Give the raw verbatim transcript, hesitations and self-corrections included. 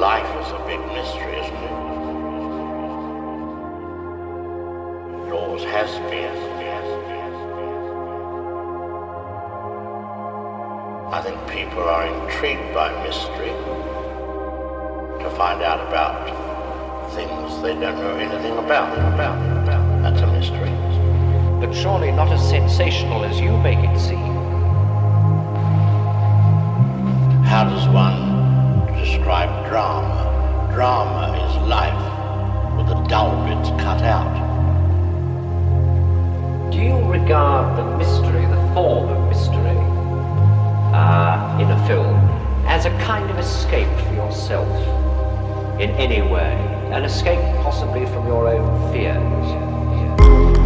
life is a big mystery, isn't it? It always has been. I think people are intrigued by mystery to find out about things they don't know anything about. about, about. That's a mystery. But surely not as sensational as you make it seem. How does one describe drama? Drama is life with the dull bits cut out. Do you regard the mystery, the form of mystery, uh, in a film, as a kind of escape for yourself? In any way? An escape possibly from your own fears?